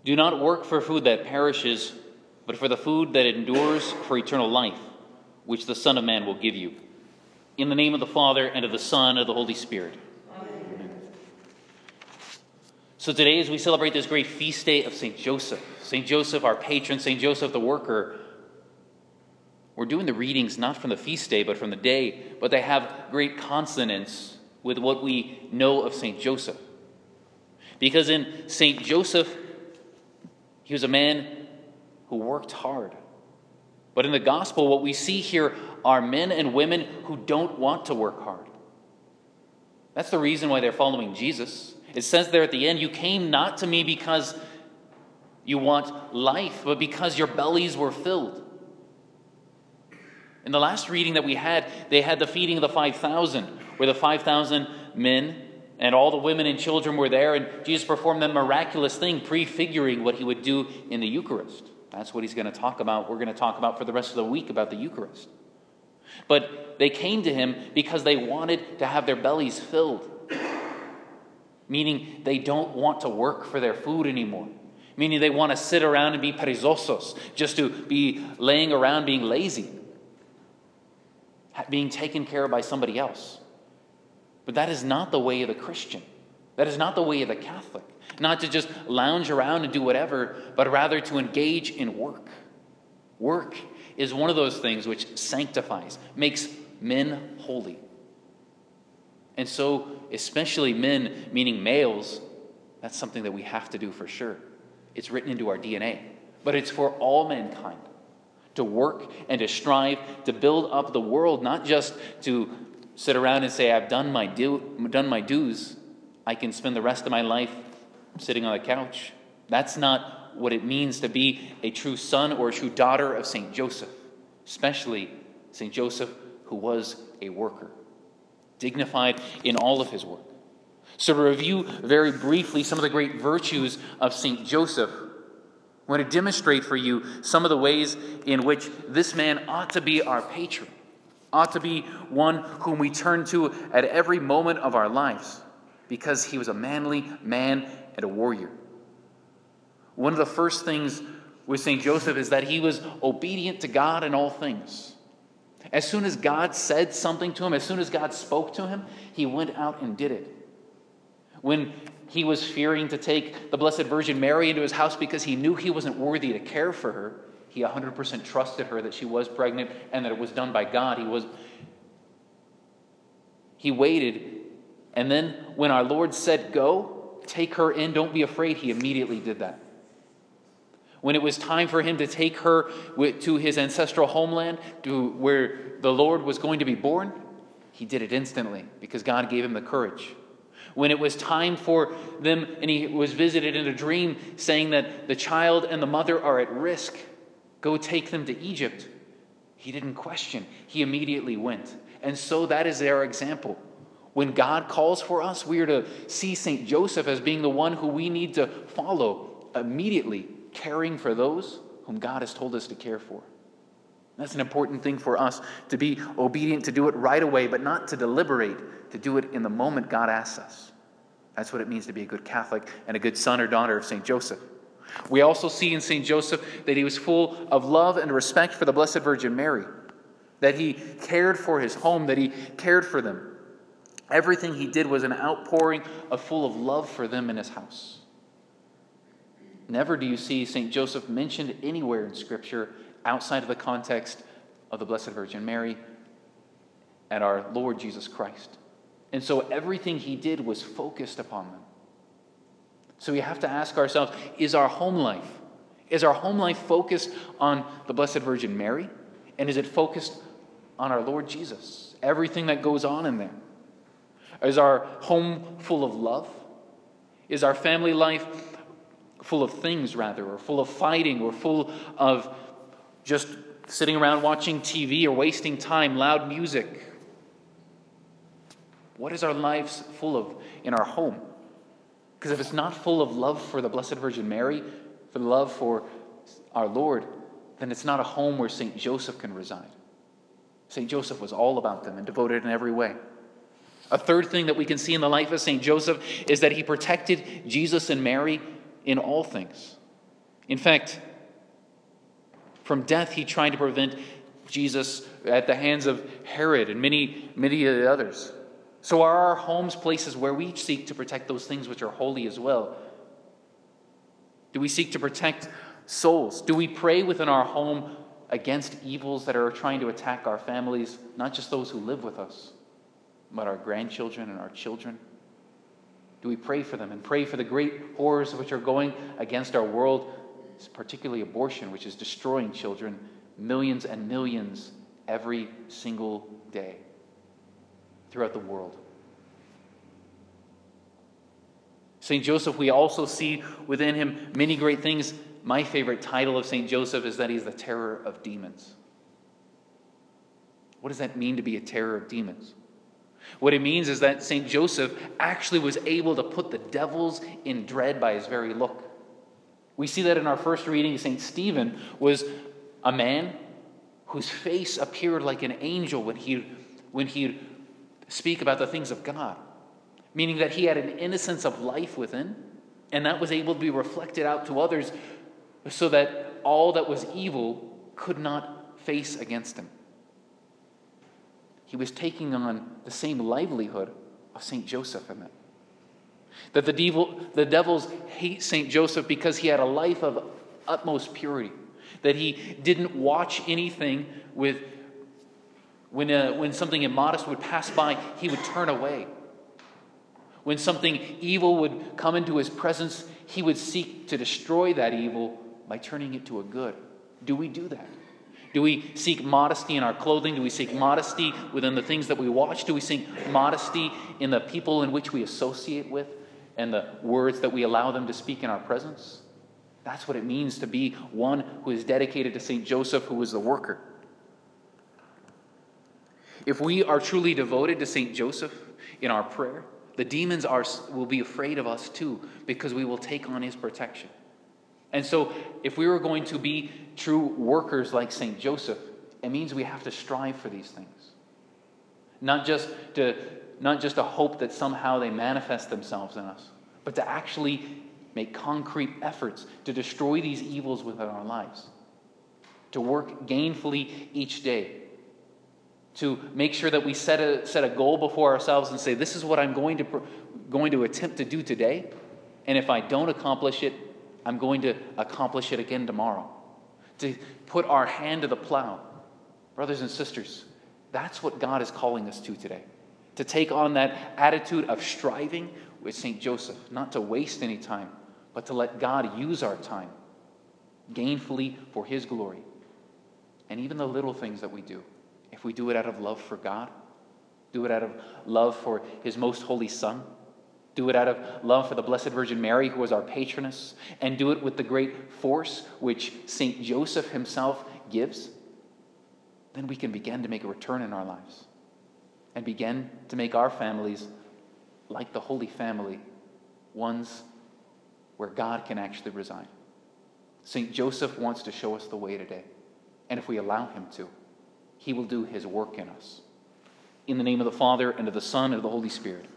Do not work for food that perishes, but for the food that endures for eternal life, which the Son of Man will give you. In the name of the Father, and of the Son, and of the Holy Spirit. Amen. So today, as we celebrate this great feast day of St. Joseph, our patron, St. Joseph the worker, we're doing the readings not from the feast day, but from the day, but they have great consonance with what we know of St. Joseph. Because in St. Joseph, he was a man who worked hard. But in the gospel, what we see here are men and women who don't want to work hard. That's the reason why they're following Jesus. It says there at the end, you came not to me because you want life, but because your bellies were filled. In the last reading that we had, they had the feeding of the 5,000, where the 5,000 men and all the women and children were there, and Jesus performed that miraculous thing, prefiguring what he would do in the Eucharist. That's what he's going to talk about. We're going to talk about for the rest of the week about the Eucharist. But they came to him because they wanted to have their bellies filled, meaning they don't want to work for their food anymore, meaning they want to sit around and be perezosos, just to be laying around being lazy, being taken care of by somebody else. But that is not the way of the Christian. That is not the way of the Catholic. Not to just lounge around and do whatever, but rather to engage in work. Work is one of those things which sanctifies, makes men holy. And so, especially men, meaning males, that's something that we have to do for sure. It's written into our DNA. But it's for all mankind to work and to strive to build up the world, not just to sit around and say, I've done my dues. I can spend the rest of my life sitting on the couch. That's not what it means to be a true son or a true daughter of St. Joseph, especially St. Joseph, who was a worker, dignified in all of his work. So to review very briefly some of the great virtues of St. Joseph, I want to demonstrate for you some of the ways in which this man ought to be our patron, ought to be one whom we turn to at every moment of our lives, because he was a manly man and a warrior. One of the first things with St. Joseph is that he was obedient to God in all things. As soon as God said something to him, as soon as God spoke to him, he went out and did it. When he was fearing to take the Blessed Virgin Mary into his house because he knew he wasn't worthy to care for her, he 100% trusted her that she was pregnant and that it was done by God. He waited, and then when our Lord said, go, take her in, don't be afraid, he immediately did that. When it was time for him to take her to his ancestral homeland, to where the Lord was going to be born, he did it instantly because God gave him the courage. When it was time for them, and he was visited in a dream saying that the child and the mother are at risk, go take them to Egypt, he didn't question. He immediately went. And so that is our example. When God calls for us, we are to see St. Joseph as being the one who we need to follow immediately, caring for those whom God has told us to care for. That's an important thing for us, to be obedient, to do it right away, but not to deliberate, to do it in the moment God asks us. That's what it means to be a good Catholic and a good son or daughter of St. Joseph. We also see in St. Joseph that he was full of love and respect for the Blessed Virgin Mary, that he cared for his home, that he cared for them. Everything he did was an outpouring full of love for them in his house. Never do you see St. Joseph mentioned anywhere in Scripture outside of the context of the Blessed Virgin Mary and our Lord Jesus Christ. And so everything he did was focused upon them. So we have to ask ourselves, is our home life focused on the Blessed Virgin Mary? And is it focused on our Lord Jesus? Everything that goes on in there. Is our home full of love? Is our family life full of things, rather, or full of fighting, or full of just sitting around watching TV or wasting time, loud music? What is our lives full of in our home? Because if it's not full of love for the Blessed Virgin Mary, for the love for our Lord, then it's not a home where St. Joseph can reside. St. Joseph was all about them and devoted in every way. A third thing that we can see in the life of St. Joseph is that he protected Jesus and Mary in all things. In fact, from death, he tried to prevent Jesus at the hands of Herod and many of the others. So are our homes places where we seek to protect those things which are holy as well? Do we seek to protect souls? Do we pray within our home against evils that are trying to attack our families, not just those who live with us, but our grandchildren and our children? Do we pray for them and pray for the great horrors which are going against our world, particularly abortion, which is destroying children, millions and millions every single day throughout the world? St. Joseph, we also see within him many great things. My favorite title of St. Joseph is that he's the terror of demons. What does that mean to be a terror of demons? What it means is that St. Joseph actually was able to put the devils in dread by his very look. We see that in our first reading. St. Stephen was a man whose face appeared like an angel when he'd speak about the things of God, meaning that he had an innocence of life within, and that was able to be reflected out to others so that all that was evil could not face against him. He was taking on the same livelihood of St. Joseph in that. That the devils hate St. Joseph because he had a life of utmost purity. That he didn't watch anything when something immodest would pass by, he would turn away. When something evil would come into his presence, he would seek to destroy that evil by turning it to a good. Do we do that? Do we seek modesty in our clothing? Do we seek modesty within the things that we watch? Do we seek modesty in the people in which we associate with and the words that we allow them to speak in our presence? That's what it means to be one who is dedicated to St. Joseph, who was the worker. If we are truly devoted to St. Joseph in our prayer, the demons will be afraid of us too, because we will take on his protection. And so if we were going to be true workers like St. Joseph, it means we have to strive for these things. Not just a hope that somehow they manifest themselves in us, but to actually make concrete efforts to destroy these evils within our lives. To work gainfully each day. To make sure that we set a goal before ourselves and say, this is what I'm going to attempt to do today. And if I don't accomplish it, I'm going to accomplish it again tomorrow. To put our hand to the plow. Brothers and sisters, that's what God is calling us to today. To take on that attitude of striving with St. Joseph. Not to waste any time, but to let God use our time gainfully for his glory. And even the little things that we do, if we do it out of love for God, do it out of love for his most holy Son, do it out of love for the Blessed Virgin Mary, who was our patroness, and do it with the great force which St. Joseph himself gives, then we can begin to make a return in our lives and begin to make our families, like the Holy Family, ones where God can actually reside. St. Joseph wants to show us the way today, and if we allow him to, he will do his work in us. In the name of the Father, and of the Son, and of the Holy Spirit.